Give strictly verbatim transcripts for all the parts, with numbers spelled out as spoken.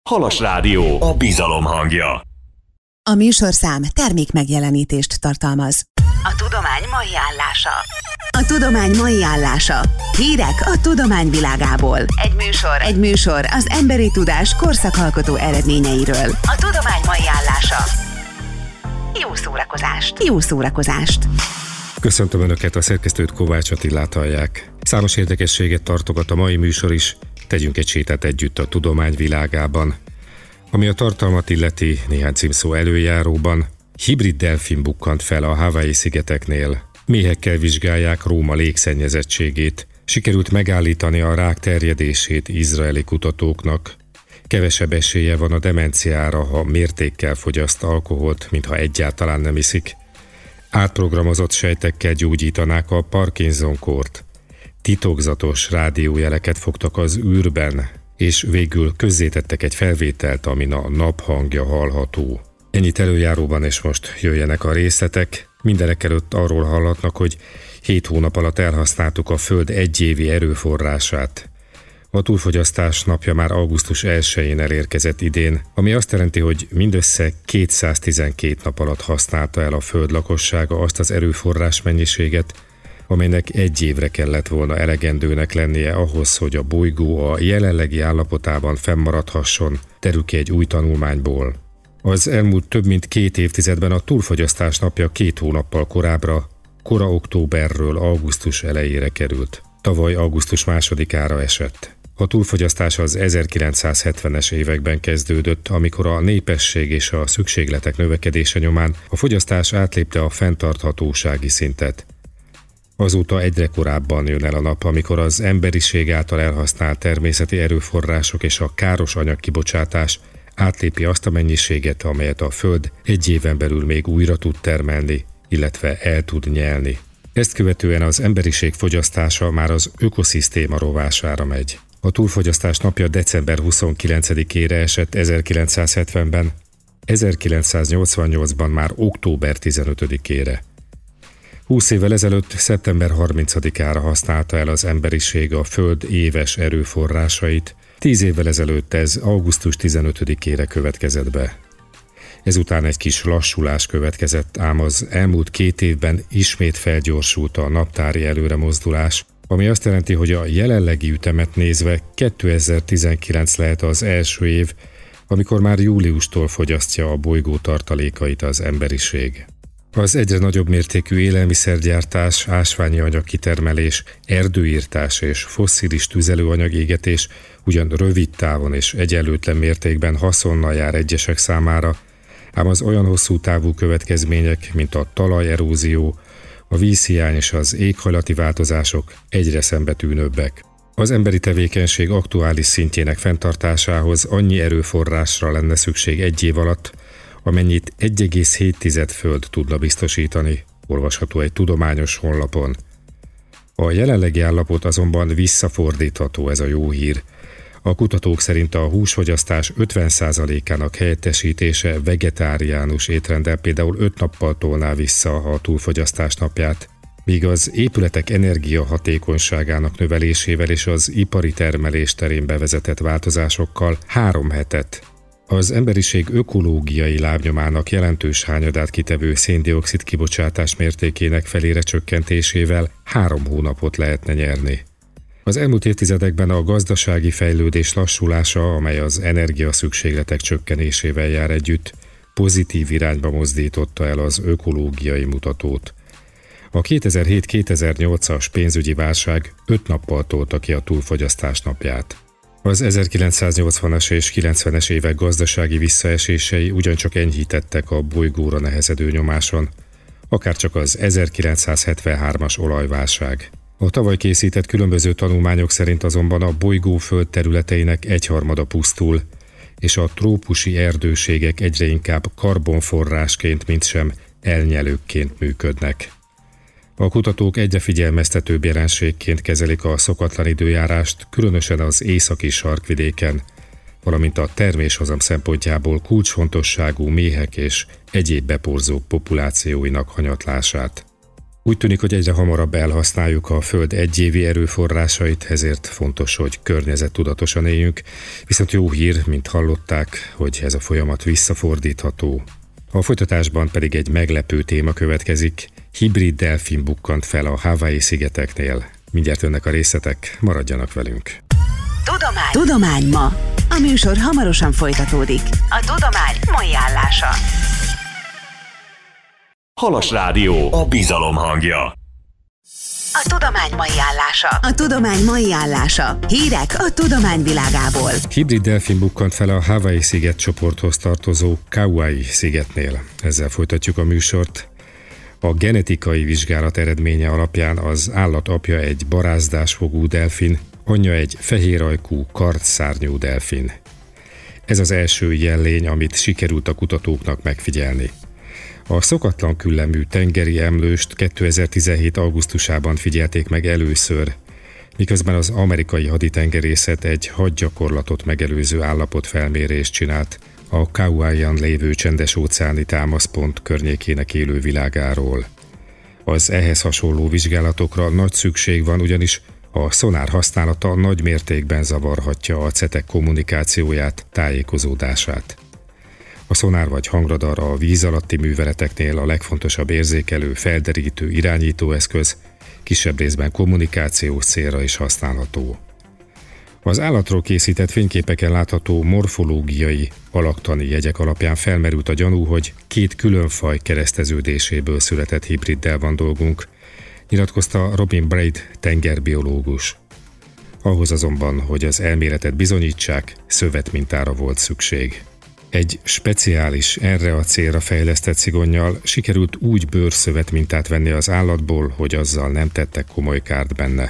Halas Rádió, a bizalom hangja. A műsorszám termékmegjelenítést tartalmaz. A tudomány mai állása. A tudomány mai állása. Hírek a tudomány világából. Egy műsor. Egy műsor az emberi tudás korszakalkotó eredményeiről. A tudomány mai állása. Jó szórakozást. Jó szórakozást. Köszöntöm Önöket, a szerkesztőt, Kovács Attilát hallják. Számos érdekességet tartogat a mai műsor is, tegyünk egy sétát együtt a tudomány világában. Ami a tartalmat illeti, néhány címszó előjáróban: hibrid delfin bukkant fel a Hawaii-szigeteknél. Méhekkel vizsgálják Róma légszennyezettségét. Sikerült megállítani a rák terjedését izraeli kutatóknak. Kevesebb esélye van a demenciára, ha mértékkel fogyaszt alkoholt, mintha egyáltalán nem iszik. Átprogramozott sejtekkel gyógyítanák a Parkinson-kórt. Titokzatos rádiójeleket fogtak az űrben, és végül közzétettek egy felvételt, amin a nap hangja hallható. Ennyit előjáróban, és most jöjjenek a részletek. Mindenek előtt arról hallhatnak, hogy hét hónap alatt elhasználtuk a Föld egyévi erőforrását. A túlfogyasztás napja már augusztus elsején elérkezett idén, ami azt jelenti, hogy mindössze kétszáztizenkét nap alatt használta el a Föld lakossága azt az erőforrás mennyiséget, amelynek egy évre kellett volna elegendőnek lennie ahhoz, hogy a bolygó a jelenlegi állapotában fennmaradhasson, derül ki egy új tanulmányból. Az elmúlt több mint két évtizedben a túlfogyasztás napja két hónappal korábbra, kora októberről augusztus elejére került. Tavaly augusztus másodikára esett. A túlfogyasztás az ezerkilencszázhetvenes években kezdődött, amikor a népesség és a szükségletek növekedése nyomán a fogyasztás átlépte a fenntarthatósági szintet. Azóta egyre korábban jön el a nap, amikor az emberiség által elhasznált természeti erőforrások és a káros anyagkibocsátás átlépi azt a mennyiséget, amelyet a Föld egy éven belül még újra tud termelni, illetve el tud nyelni. Ezt követően az emberiség fogyasztása már az ökoszisztéma rovására megy. A túlfogyasztás napja december huszonkilencedikére esett ezerkilencszázhetvenben, ezerkilencszáznyolcvannyolcban már október tizenötödikére. húsz évvel ezelőtt szeptember harmincadikára használta el az emberiség a Föld éves erőforrásait, tíz évvel ezelőtt ez augusztus tizenötödikére következett be. Ezután egy kis lassulás következett, ám az elmúlt két évben ismét felgyorsult a naptári előremozdulás, ami azt jelenti, hogy a jelenlegi ütemet nézve kétezer-tizenkilenc lehet az első év, amikor már júliustól fogyasztja a bolygó tartalékait az emberiség. Az egyre nagyobb mértékű élelmiszergyártás, ásványi anyagkitermelés, erdőirtás és fosszilis tüzelőanyagégetés ugyan rövid távon és egyenlőtlen mértékben haszonnal jár egyesek számára, ám az olyan hosszú távú következmények, mint a talajerózió, a vízhiány és az éghajlati változások egyre szembetűnőbbek. Az emberi tevékenység aktuális szintjének fenntartásához annyi erőforrásra lenne szükség egy év alatt, amennyit egy egész hét föld tudna biztosítani, olvasható egy tudományos honlapon. A jelenlegi állapot azonban visszafordítható, ez a jó hír. A kutatók szerint a húsfogyasztás ötven százalékának helyettesítése vegetáriánus étrenddel például öt nappal tolná vissza a túlfogyasztás napját, míg az épületek energiahatékonyságának növelésével és az ipari termelés terén bevezetett változásokkal három hetet, az emberiség ökológiai lábnyomának jelentős hányadát kitevő széndioxid kibocsátás mértékének felére csökkentésével három hónapot lehetne nyerni. Az elmúlt évtizedekben a gazdasági fejlődés lassulása, amely az energiaszükségletek csökkenésével jár együtt, pozitív irányba mozdította el az ökológiai mutatót. A kétezer-hét-kétezer-nyolcas pénzügyi válság öt nappal tolta ki a túlfogyasztás napját. Az ezerkilencszáznyolcvanas és kilencvenes évek gazdasági visszaesései ugyancsak enyhítettek a bolygóra nehezedő nyomáson, akárcsak az ezerkilencszázhetvenhármas olajválság. A tavaly készített különböző tanulmányok szerint azonban a bolygó föld területeinek egyharmada pusztul, és a trópusi erdőségek egyre inkább karbonforrásként, mintsem elnyelőkként működnek. A kutatók egyre figyelmeztetőbb jelenségként kezelik a szokatlan időjárást, különösen az északi sarkvidéken, valamint a terméshozam szempontjából kulcsfontosságú méhek és egyéb beporzók populációinak hanyatlását. Úgy tűnik, hogy egyre hamarabb elhasználjuk a Föld egyévi erőforrásait, ezért fontos, hogy környezettudatosan éljünk, viszont jó hír, mint hallották, hogy ez a folyamat visszafordítható. A folytatásban pedig egy meglepő téma következik, hibrid delfin bukkant fel a Hawaii-szigeteknél. Mindjárt jönnek a részletek, maradjanak velünk. Tudomány. Tudomány ma. A műsor hamarosan folytatódik. A tudomány mai állása. Halas Rádió, a bizalom hangja. A tudomány mai állása. A tudomány mai állása. Hírek a tudomány világából. Hibrid delfin bukkant fel a Hawaii-sziget csoporthoz tartozó Kauai-szigetnél. Ezzel folytatjuk a műsort. A genetikai vizsgálat eredménye alapján az állat apja egy barázdásfogú delfin, anyja egy fehérajkú, kardszárnyú delfin. Ez az első ilyen lény, amit sikerült a kutatóknak megfigyelni. A szokatlan küllemű tengeri emlőst kétezer-tizenhét. augusztusában figyelték meg először, miközben az amerikai haditengerészet egy hadgyakorlatot megelőző állapotfelmérést csinált a Kauaion lévő csendes-óceáni támaszpont környékének élő világáról. Az ehhez hasonló vizsgálatokra nagy szükség van, ugyanis a szonár használata nagy mértékben zavarhatja a cetek kommunikációját, tájékozódását. A szonár vagy hangradar a víz alatti műveleteknél a legfontosabb érzékelő, felderítő, irányítóeszköz, kisebb részben kommunikációs célra is használható. Az állatról készített fényképeken látható morfológiai, alaktani jegyek alapján felmerült a gyanú, hogy két külön faj kereszteződéséből született hibriddel van dolgunk, nyilatkozta Robin Braid tengerbiológus. Ahhoz azonban, hogy az elméletet bizonyítsák, szövetmintára volt szükség. Egy speciális, erre a célra fejlesztett szigonnyal sikerült úgy bőrszövetmintát venni az állatból, hogy azzal nem tettek komoly kárt benne.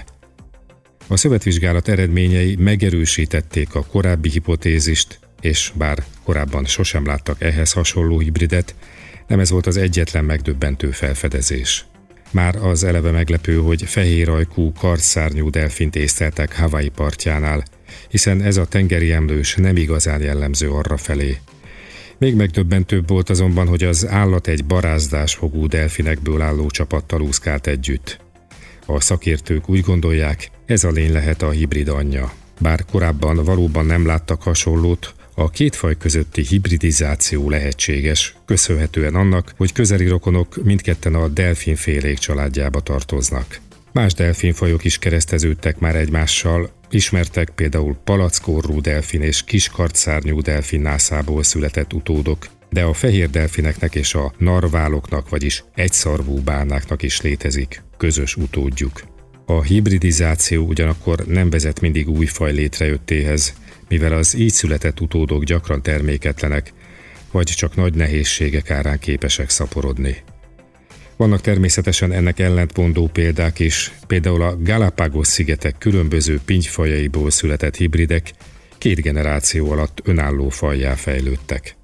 A szövetvizsgálat eredményei megerősítették a korábbi hipotézist, és bár korábban sosem láttak ehhez hasonló hibridet, nem ez volt az egyetlen megdöbbentő felfedezés. Már az eleve meglepő, hogy fehérajkú, kardszárnyú delfint észleltek Hawaii partjánál, hiszen ez a tengeri emlős nem igazán jellemző arrafelé. Még megdöbbentőbb volt azonban, hogy az állat egy barázdásfogú delfinekből álló csapattal úszkált együtt. A szakértők úgy gondolják, ez a lény lehet a hibrid anyja. Bár korábban valóban nem láttak hasonlót, a két faj közötti hibridizáció lehetséges, köszönhetően annak, hogy közeli rokonok mindketten a delfinfélék családjába tartoznak. Más delfinfajok is kereszteződtek már egymással, ismertek például palackorrú delfin és kiskardszárnyú delfin nászából született utódok, de a fehér delfineknek és a narváloknak, vagyis egyszarvú bálnáknak is létezik közös utódjuk. A hibridizáció ugyanakkor nem vezet mindig új faj létrejöttéhez, mivel az így született utódok gyakran terméketlenek, vagy csak nagy nehézségek árán képesek szaporodni. Vannak természetesen ennek ellentmondó példák is, például a Galápagos-szigetek különböző pintyfajaiból született hibridek két generáció alatt önálló fajjá fejlődtek.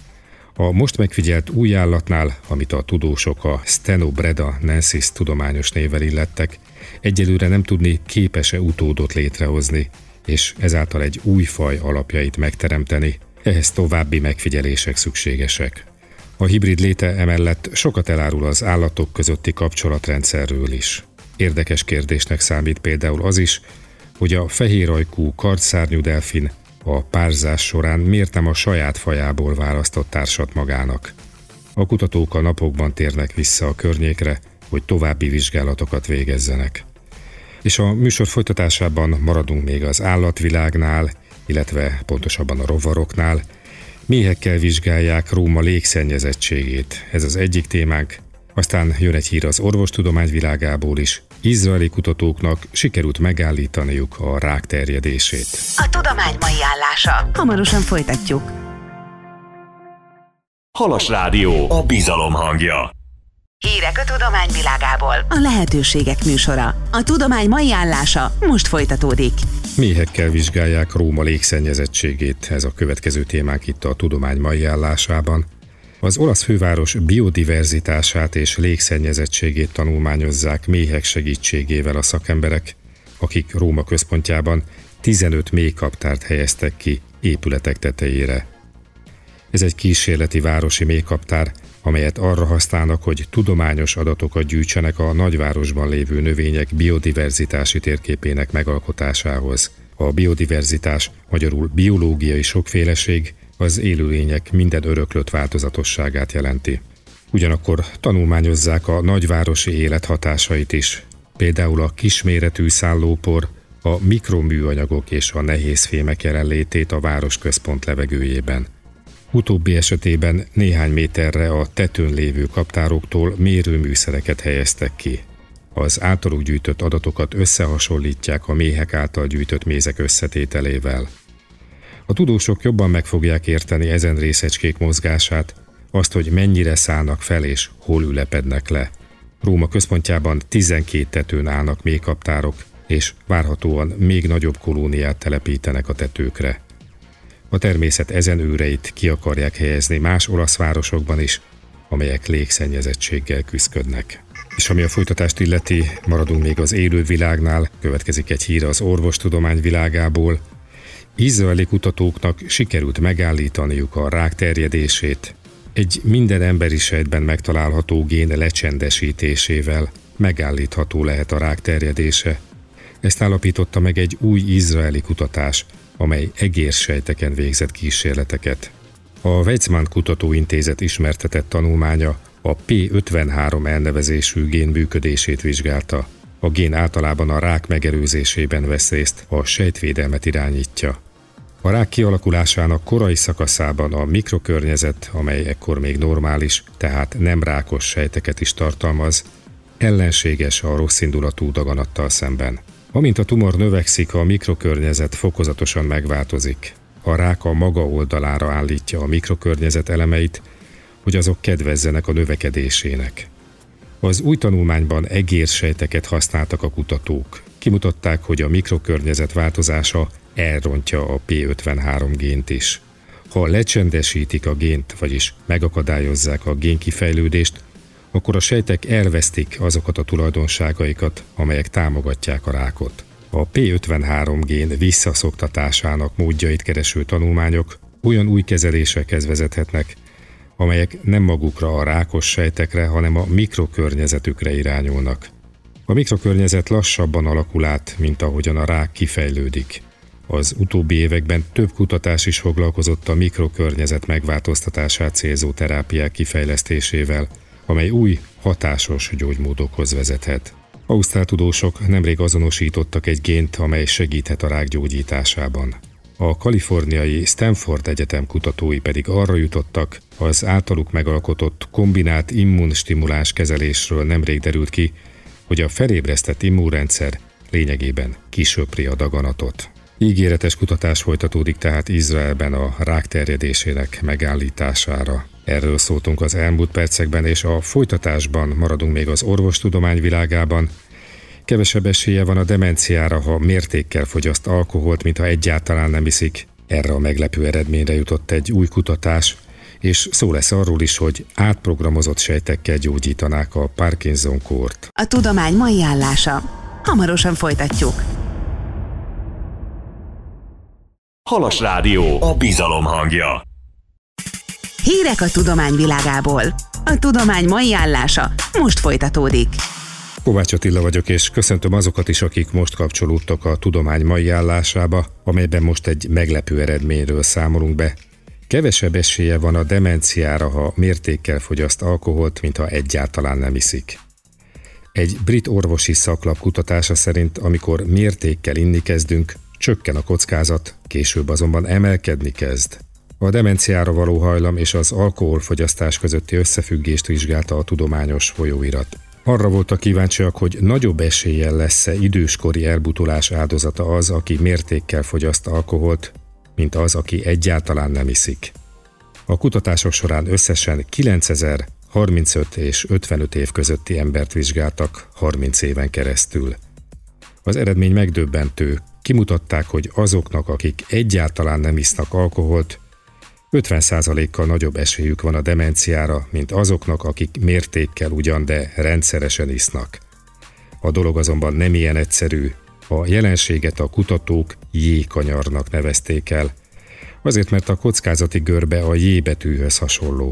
A most megfigyelt új állatnál, amit a tudósok a Stenobreda nensis tudományos névvel illettek, egyelőre nem tudni, képes-e utódot létrehozni, és ezáltal egy új faj alapjait megteremteni, ehhez további megfigyelések szükségesek. A hibrid léte emellett sokat elárul az állatok közötti kapcsolatrendszerről is. Érdekes kérdésnek számít például az is, hogy a fehérajkú, kardszárnyú delfin a párzás során miért nem a saját fajából választott társat magának. A kutatók a napokban térnek vissza a környékre, hogy további vizsgálatokat végezzenek. És a műsor folytatásában maradunk még az állatvilágnál, illetve pontosabban a rovaroknál. Méhekkel vizsgálják Róma légszennyezettségét, ez az egyik témánk, aztán jön egy hír az orvostudomány világából is. Izraeli kutatóknak sikerült megállítaniuk a rák terjedését. A tudomány mai állása. Hamarosan folytatjuk. Halas Rádió, a bizalom hangja. Hírek a tudomány világából. A lehetőségek műsora. A tudomány mai állása most folytatódik. Méhekkel vizsgálják Róma légszennyezettségét, ez a következő témánk itt a tudomány mai állásában. Az olasz főváros biodiverzitását és légszennyezettségét tanulmányozzák méhek segítségével a szakemberek, akik Róma központjában tizenöt méhkaptárt helyeztek ki épületek tetejére. Ez egy kísérleti városi méhkaptár, amelyet arra használnak, hogy tudományos adatokat gyűjtsenek a nagyvárosban lévő növények biodiverzitási térképének megalkotásához. A biodiverzitás, magyarul biológiai sokféleség, az élőlények minden öröklött változatosságát jelenti. Ugyanakkor tanulmányozzák a nagyvárosi élet hatásait is, például a kisméretű szállópor, a mikroműanyagok és a nehézfémek jelenlétét a városközpont levegőjében. Utóbbi esetében néhány méterre a tetőn lévő kaptároktól mérőműszereket helyeztek ki. Az általuk gyűjtött adatokat összehasonlítják a méhek által gyűjtött mézek összetételével. A tudósok jobban meg fogják érteni ezen részecskék mozgását, azt, hogy mennyire szállnak fel és hol ülepednek le. Róma központjában tizenkét tetőn állnak méhkaptárok, és várhatóan még nagyobb kolóniát telepítenek a tetőkre. A természet ezen őreit ki akarják helyezni más olasz városokban is, amelyek légszennyezettséggel küszködnek. És ami a folytatást illeti, maradunk még az élő világnál, következik egy hír az orvostudomány világából. Izraeli kutatóknak sikerült megállítaniuk a rák terjedését. Egy minden emberi sejtben megtalálható gén lecsendesítésével megállítható lehet a rák terjedése. Ezt állapította meg egy új izraeli kutatás, amely egérsejteken végzett kísérleteket. A Weizmann Kutatóintézet ismertetett tanulmánya a P ötvenhárom elnevezésű gén működését vizsgálta. A gén általában a rák megelőzésében vesz részt, a sejtvédelmet irányítja. A rák kialakulásának korai szakaszában a mikrokörnyezet, amely ekkor még normális, tehát nem rákos sejteket is tartalmaz, ellenséges a rosszindulatú daganattal szemben. Amint a tumor növekszik, a mikrokörnyezet fokozatosan megváltozik. A rák a maga oldalára állítja a mikrokörnyezet elemeit, hogy azok kedvezzenek a növekedésének. Az új tanulmányban egérsejteket használtak a kutatók. Kimutatták, hogy a mikrokörnyezet változása elrontja a P ötvenhárom gént is. Ha lecsendesítik a gént, vagyis megakadályozzák a génkifejlődést, akkor a sejtek elvesztik azokat a tulajdonságaikat, amelyek támogatják a rákot. A P ötvenhárom gén visszaszoktatásának módjait kereső tanulmányok olyan új kezelésekhez vezethetnek, amelyek nem magukra a rákos sejtekre, hanem a mikrokörnyezetükre irányulnak. A mikrokörnyezet lassabban alakul át, mint ahogyan a rák kifejlődik. Az utóbbi években több kutatás is foglalkozott a mikrokörnyezet megváltoztatását célzó terápiák kifejlesztésével, amely új, hatásos gyógymódokhoz vezethet. Ausztrál tudósok nemrég azonosítottak egy gént, amely segíthet a rák gyógyításában. A kaliforniai Stanford Egyetem kutatói pedig arra jutottak, az általuk megalkotott kombinált immunstimuláns kezelésről nemrég derült ki, hogy a felébresztett immunrendszer lényegében kisöpri a daganatot. Ígéretes kutatás folytatódik tehát Izraelben a rák terjedésének megállítására. Erről szóltunk az elmúlt percekben, és a folytatásban maradunk még az orvostudomány világában. Kevesebb esélye van a demenciára, ha mértékkel fogyaszt alkoholt, mintha egyáltalán nem iszik. Erre a meglepő eredményre jutott egy új kutatás, és szó lesz arról is, hogy átprogramozott sejtekkel gyógyítanák a Parkinson-kórt. A tudomány mai állása. Hamarosan folytatjuk. Halas Rádió, a bizalom hangja. Hírek a tudomány világából. A tudomány mai állása most folytatódik. Kovács Attila vagyok, és köszöntöm azokat is, akik most kapcsolódtak a tudomány mai állásába, amelyben most egy meglepő eredményről számolunk be. Kevesebb esélye van a demenciára, ha mértékkel fogyaszt alkoholt, mintha egyáltalán nem iszik. Egy brit orvosi szaklap kutatása szerint, amikor mértékkel inni kezdünk, csökken a kockázat, később azonban emelkedni kezd. A demenciára való hajlam és az alkoholfogyasztás közötti összefüggést vizsgálta a tudományos folyóirat. Arra voltak kíváncsiak, hogy nagyobb eséllyel lesz-e időskori elbutulás áldozata az, aki mértékkel fogyaszt alkoholt, mint az, aki egyáltalán nem iszik. A kutatások során összesen kilencezer harmincöt és ötvenöt év közötti embert vizsgáltak harminc éven keresztül. Az eredmény megdöbbentő. Kimutatták, hogy azoknak, akik egyáltalán nem isznak alkoholt, ötven százalékkal nagyobb esélyük van a demenciára, mint azoknak, akik mértékkel ugyan, de rendszeresen isznak. A dolog azonban nem ilyen egyszerű. A jelenséget a kutatók J-kanyarnak nevezték el, azért mert a kockázati görbe a J betűhöz hasonló.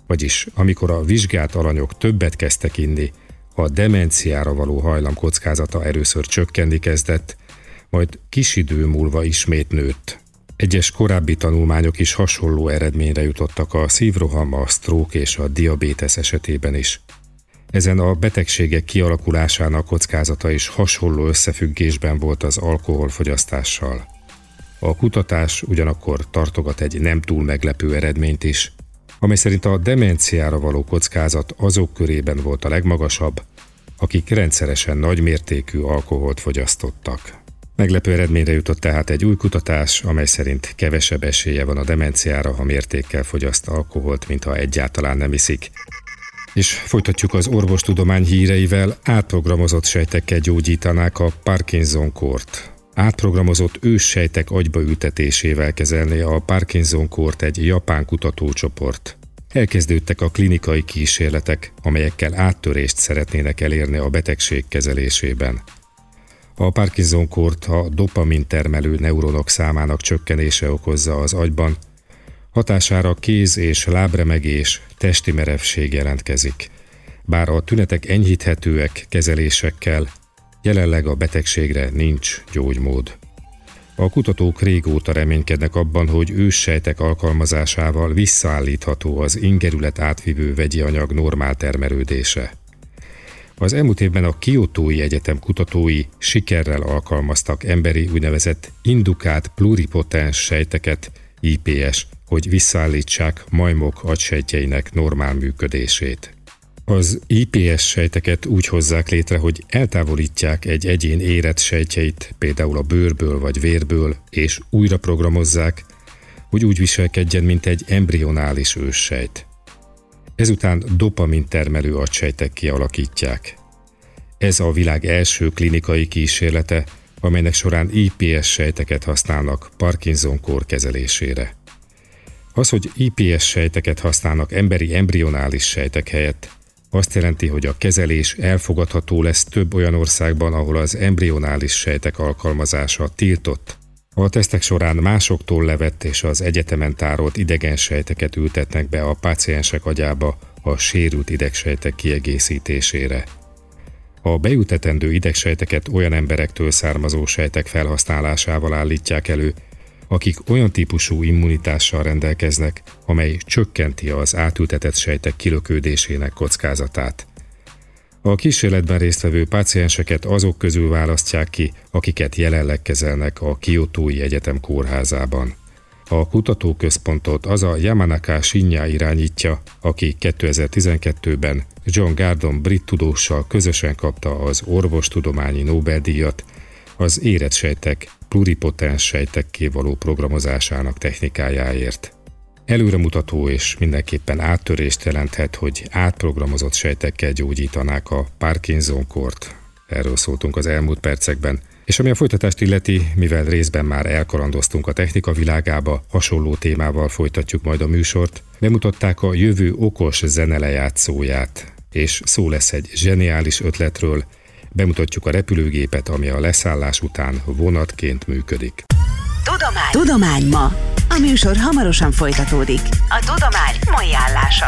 Vagyis amikor a vizsgált alanyok többet kezdtek inni, a demenciára való hajlam kockázata először csökkenni kezdett, majd kis idő múlva ismét nőtt. Egyes korábbi tanulmányok is hasonló eredményre jutottak a szívroham, a stroke és a diabétesz esetében is. Ezen a betegségek kialakulásának kockázata is hasonló összefüggésben volt az alkoholfogyasztással. A kutatás ugyanakkor tartogat egy nem túl meglepő eredményt is, amely szerint a demenciára való kockázat azok körében volt a legmagasabb, akik rendszeresen nagymértékű alkoholt fogyasztottak. Meglepő eredményre jutott tehát egy új kutatás, amely szerint kevesebb esélye van a demenciára, ha mértékkel fogyaszt alkoholt, mint ha egyáltalán nem iszik. És folytatjuk az orvostudomány híreivel, átprogramozott sejtekkel gyógyítanák a Parkinson-kórt. Átprogramozott őssejtek agyba ültetésével kezelné a Parkinson-kórt egy japán kutatócsoport. Elkezdődtek a klinikai kísérletek, amelyekkel áttörést szeretnének elérni a betegség kezelésében. A Parkinson-kórt a dopamin termelő neuronok számának csökkenése okozza az agyban, hatására kéz- és lábremegés, testi merevség jelentkezik. Bár a tünetek enyhíthetőek kezelésekkel, jelenleg a betegségre nincs gyógymód. A kutatók régóta reménykednek abban, hogy őssejtek alkalmazásával visszaállítható az ingerület átvivő vegyi anyag normál termelődése. Az elmúlt évben a Kiotói Egyetem kutatói sikerrel alkalmaztak emberi úgynevezett indukált pluripotens sejteket, I P S, hogy visszaállítsák majmok agysejtjeinek normál működését. Az I P S sejteket úgy hozzák létre, hogy eltávolítják egy egyén érett sejtjeit, például a bőrből vagy vérből, és újra programozzák, hogy úgy viselkedjen, mint egy embrionális őssejt. Ezután dopamin termelő agysejtek kialakítják. Ez a világ első klinikai kísérlete, amelynek során I P S sejteket használnak Parkinson-kór kezelésére. Az, hogy I P S sejteket használnak emberi embrionális sejtek helyett, azt jelenti, hogy a kezelés elfogadható lesz több olyan országban, ahol az embrionális sejtek alkalmazása tiltott. A tesztek során másoktól levett és az egyetemen tárolt idegen sejteket ültetnek be a páciensek agyába a sérült idegsejtek kiegészítésére. A beültetendő idegsejteket olyan emberektől származó sejtek felhasználásával állítják elő, akik olyan típusú immunitással rendelkeznek, amely csökkenti az átültetett sejtek kilökődésének kockázatát. A kísérletben résztvevő pácienseket azok közül választják ki, akiket jelenleg kezelnek a Kiotói Egyetem kórházában. A kutatóközpontot az a Yamanaka Shinya irányítja, aki kétezer-tizenkettőben John Gurdon brit tudóssal közösen kapta az orvostudományi Nobel-díjat az érett sejtek pluripotens sejtekké való programozásának technikájáért. Előremutató és mindenképpen áttörést jelenthet, hogy átprogramozott sejtekkel gyógyítanák a Parkinson-kórt. Erről szóltunk az elmúlt percekben. És ami a folytatást illeti, mivel részben már elkalandoztunk a technika világába, hasonló témával folytatjuk majd a műsort, bemutatták a jövő okos zenelejátszóját, és szó lesz egy zseniális ötletről, bemutatjuk a repülőgépet, ami a leszállás után vonatként működik. Tudomány. Tudomány ma. A műsor hamarosan folytatódik. A tudomány mai állása.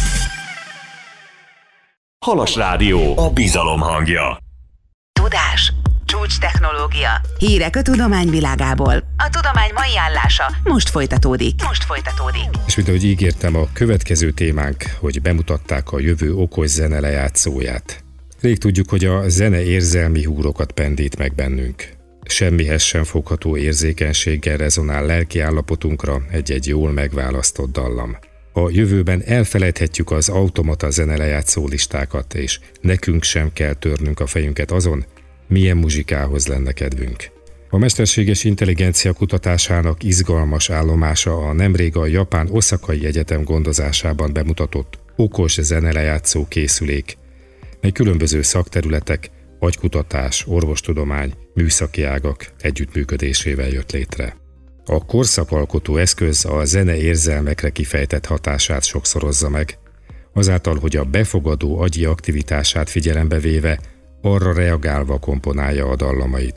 Halas Rádió, a bizalom hangja. Tudás. Csúcs technológia. Hírek a tudomány világából. A tudomány mai állása. Most folytatódik. Most folytatódik. És mint ahogy ígértem, a következő témánk, hogy bemutatták a jövő okos zene lejátszóját. Rég tudjuk, hogy a zene érzelmi húrokat pendít meg bennünk. Semmihez sem fogható érzékenységgel rezonál lelki állapotunkra egy-egy jól megválasztott dallam. A jövőben elfelejthetjük az automata zenelejátszó listákat, és nekünk sem kell törnünk a fejünket azon, milyen muzsikához lenne kedvünk. A mesterséges intelligencia kutatásának izgalmas állomása a nemrég a japán Oszakai Egyetem gondozásában bemutatott okos zenelejátszó készülék, mely különböző szakterületek, agykutatás, orvostudomány, műszaki ágak együttműködésével jött létre. A korszakalkotó eszköz a zene érzelmekre kifejtett hatását sokszorozza meg, azáltal, hogy a befogadó agyi aktivitását figyelembe véve arra reagálva komponálja a dallamait.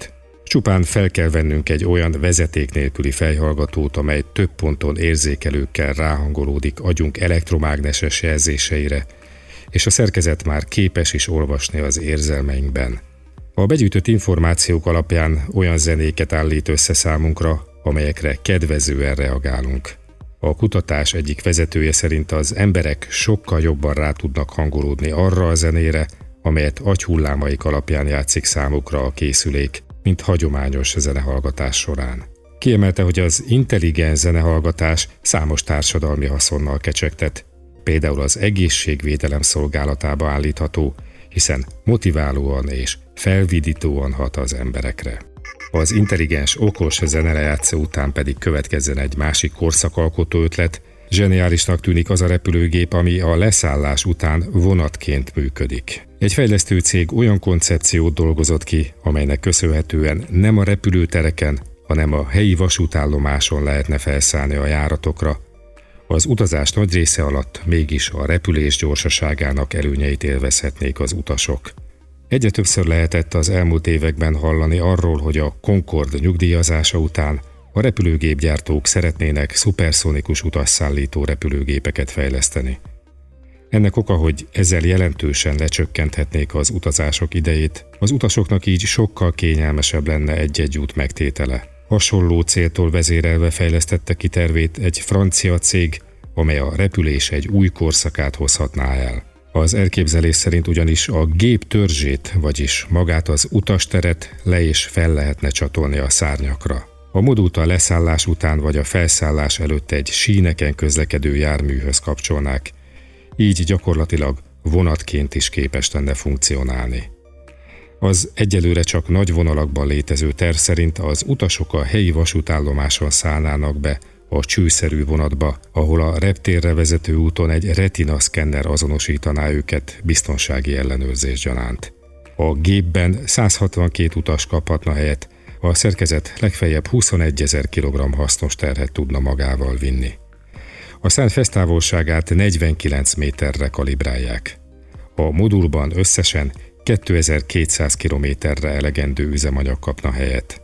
Csupán fel kell vennünk egy olyan vezeték nélküli fejhallgatót, amely több ponton érzékelőkkel ráhangolódik agyunk elektromágneses jelzéseire, és a szerkezet már képes is olvasni az érzelmeinkben. A begyűjtött információk alapján olyan zenéket állít össze számunkra, amelyekre kedvezően reagálunk. A kutatás egyik vezetője szerint az emberek sokkal jobban rá tudnak hangolódni arra a zenére, amelyet agyhullámaik alapján játszik számukra a készülék, mint hagyományos zenehallgatás során. Kiemelte, hogy az intelligens zenehallgatás számos társadalmi haszonnal kecsegtet, például az egészségvédelem szolgálatába állítható, hiszen motiválóan és felvidítóan hat az emberekre. Az intelligens, okos zenelejátszó után pedig következzen egy másik korszakalkotó ötlet. Zseniálisnak tűnik az a repülőgép, ami a leszállás után vonatként működik. Egy fejlesztő cég olyan koncepciót dolgozott ki, amelynek köszönhetően nem a repülőtereken, hanem a helyi vasútállomáson lehetne felszállni a járatokra. Az utazás nagy része alatt mégis a repülés gyorsaságának előnyeit élvezhetnék az utasok. Egyre többször lehetett az elmúlt években hallani arról, hogy a Concorde nyugdíjazása után a repülőgépgyártók szeretnének szuperszonikus utasszállító repülőgépeket fejleszteni. Ennek oka, hogy ezzel jelentősen lecsökkenthetnék az utazások idejét, az utasoknak így sokkal kényelmesebb lenne egy-egy út megtétele. Hasonló céltól vezérelve fejlesztette ki tervét egy francia cég, amely a repülés egy új korszakát hozhatná el. Az elképzelés szerint ugyanis a gép törzsét, vagyis magát az utasteret le és fel lehetne csatolni a szárnyakra. A modult a leszállás után vagy a felszállás előtt egy síneken közlekedő járműhöz kapcsolnák, így gyakorlatilag vonatként is képes lenne funkcionálni. Az egyelőre csak nagy vonalakban létező terv szerint az utasok a helyi vasútállomáson szállnának be a csőszerű vonatba, ahol a reptérre vezető úton egy retina szkenner azonosítaná őket biztonsági ellenőrzés gyanánt. A gépben száz hatvankét utas kaphatna helyet, a szerkezet legfeljebb huszonegyezer kilogramm hasznos terhet tudna magával vinni. A szárny fesztávolságát negyvenkilenc méterre kalibrálják. A modulban összesen kétezer-kétszáz kilométerre elegendő üzemanyag kapna helyet.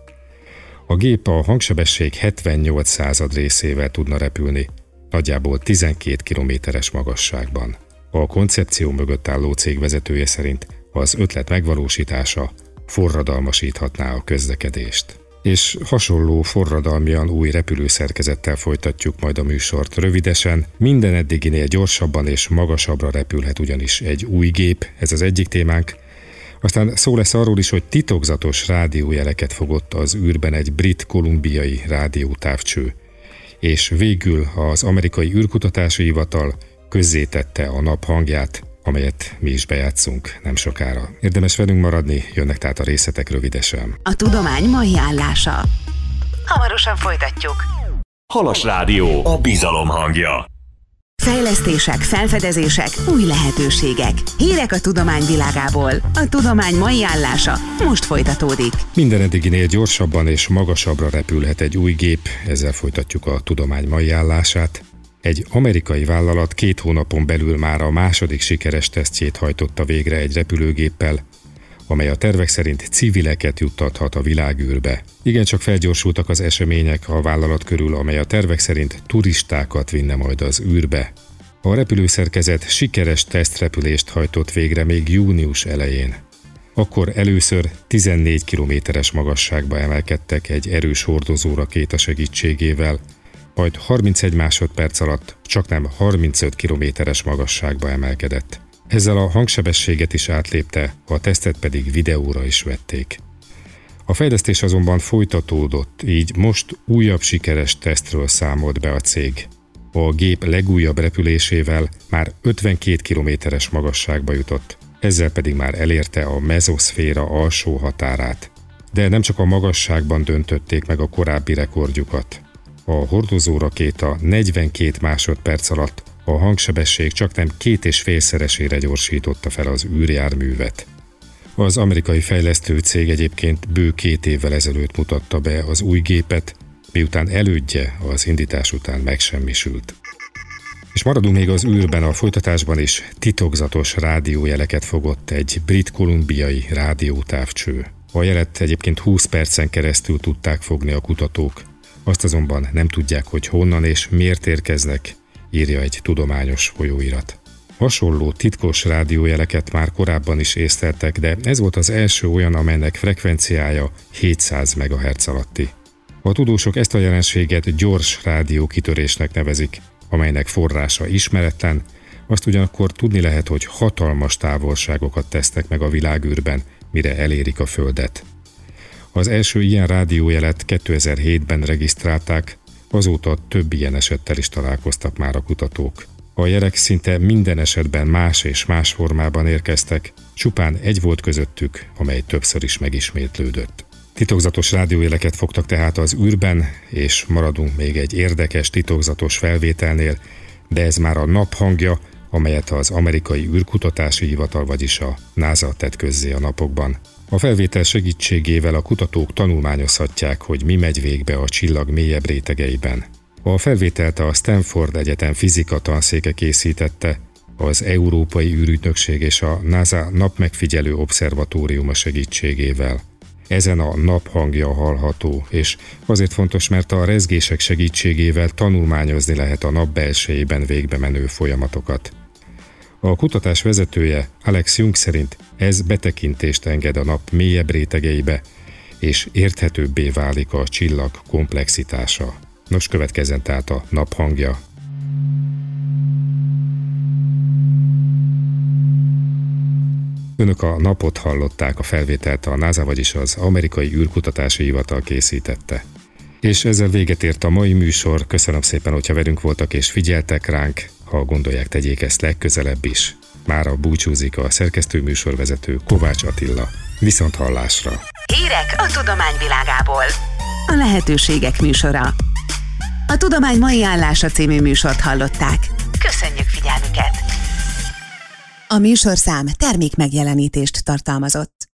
A gép a hangsebesség hetvennyolc század részével tudna repülni, nagyjából tizenkét kilométeres magasságban. A koncepció mögött álló cég vezetője szerint az ötlet megvalósítása forradalmasíthatná a közlekedést. És hasonló forradalmian új repülőszerkezettel folytatjuk majd a műsort. Rövidesen, minden eddiginél gyorsabban és magasabbra repülhet ugyanis egy új gép, ez az egyik témánk. Aztán szó lesz arról is, hogy titokzatos rádiójeleket fogott az űrben egy brit-kolumbiai rádiótávcső. És végül az amerikai űrkutatási hivatal közzétette a nap hangját, amelyet mi is bejátszunk nem sokára. Érdemes velünk maradni, jönnek tehát a részletek rövidesen. A tudomány mai állása. Hamarosan folytatjuk. Halas Rádió, a bizalom hangja. Fejlesztések, felfedezések, új lehetőségek. Hírek a tudomány világából. A tudomány mai állása most folytatódik. Minden eddiginél gyorsabban és magasabbra repülhet egy új gép, ezzel folytatjuk a tudomány mai állását. Egy amerikai vállalat két hónapon belül már a második sikeres tesztjét hajtotta végre egy repülőgéppel, amely a tervek szerint civileket juttathat a világűrbe. Igencsak felgyorsultak az események a vállalat körül, amely a tervek szerint turistákat vinne majd az űrbe. A repülőszerkezet sikeres tesztrepülést hajtott végre még június elején. Akkor először tizennégy kilométeres magasságba emelkedtek egy erős hordozó rakéta segítségével, majd harmincegy másodperc alatt csaknem harmincöt kilométeres magasságba emelkedett. Ezzel a hangsebességet is átlépte, a tesztet pedig videóra is vették. A fejlesztés azonban folytatódott, így most újabb sikeres tesztről számolt be a cég. A gép legújabb repülésével már ötvenkét kilométeres magasságba jutott, ezzel pedig már elérte a mezoszféra alsó határát. De nem csak a magasságban döntötték meg a korábbi rekordjukat. A hordozó rakéta negyvenkét másodperc alatt a hangsebesség csaknem két és félszeresére gyorsította fel az űrjárművet. Az amerikai fejlesztő cég egyébként bő két évvel ezelőtt mutatta be az új gépet, miután elődje az indítás után megsemmisült. És maradunk még az űrben, a folytatásban is titokzatos rádiójeleket fogott egy brit-kolumbiai rádiótávcső. A jelet egyébként húsz percen keresztül tudták fogni a kutatók. Azt azonban nem tudják, hogy honnan és miért érkeznek, írja egy tudományos folyóirat. Hasonló titkos rádiójeleket már korábban is észleltek, de ez volt az első olyan, amelynek frekvenciája hétszáz megahertz alatti. A tudósok ezt a jelenséget gyors rádiókitörésnek nevezik, amelynek forrása ismeretlen, azt ugyanakkor tudni lehet, hogy hatalmas távolságokat tesznek meg a világűrben, mire elérik a Földet. Az első ilyen rádiójelet kétezer-hétben regisztrálták, azóta több ilyen esettel is találkoztak már a kutatók. A jelek szinte minden esetben más és más formában érkeztek, csupán egy volt közöttük, amely többször is megismétlődött. Titokzatos rádiójeleket fogtak tehát az űrben, és maradunk még egy érdekes titokzatos felvételnél, de ez már a nap hangja, amelyet az amerikai űrkutatási hivatal, vagyis a NASA tett közzé a napokban. A felvétel segítségével a kutatók tanulmányozhatják, hogy mi megy végbe a csillag mélyebb rétegeiben. A felvételt a Stanford Egyetem fizika tanszéke készítette, az Európai űrügynökség és a NASA napmegfigyelő obszervatóriuma segítségével. Ezen a nap hangja hallható, és azért fontos, mert a rezgések segítségével tanulmányozni lehet a nap belsejében végbe menő folyamatokat. A kutatás vezetője, Alex Jung szerint ez betekintést enged a nap mélyebb rétegeibe, és érthetőbbé válik a csillag komplexitása. Nos, következzen tehát a nap hangja. Önök a napot hallották, a felvételt a NASA, vagyis az Amerikai űrkutatási hivatal készítette. És ezzel véget ért a mai műsor. Köszönöm szépen, hogyha velünk voltak és figyeltek ránk. Ha gondolják, tegyék ezt legközelebb is. Mára búcsúzik a szerkesztő műsorvezető Kovács Attila. Viszont hallásra! Hírek a tudomány világából. A lehetőségek műsora. A Tudomány mai állása című műsort hallották. Köszönjük figyelmüket! A műsorszám termékmegjelenítést tartalmazott.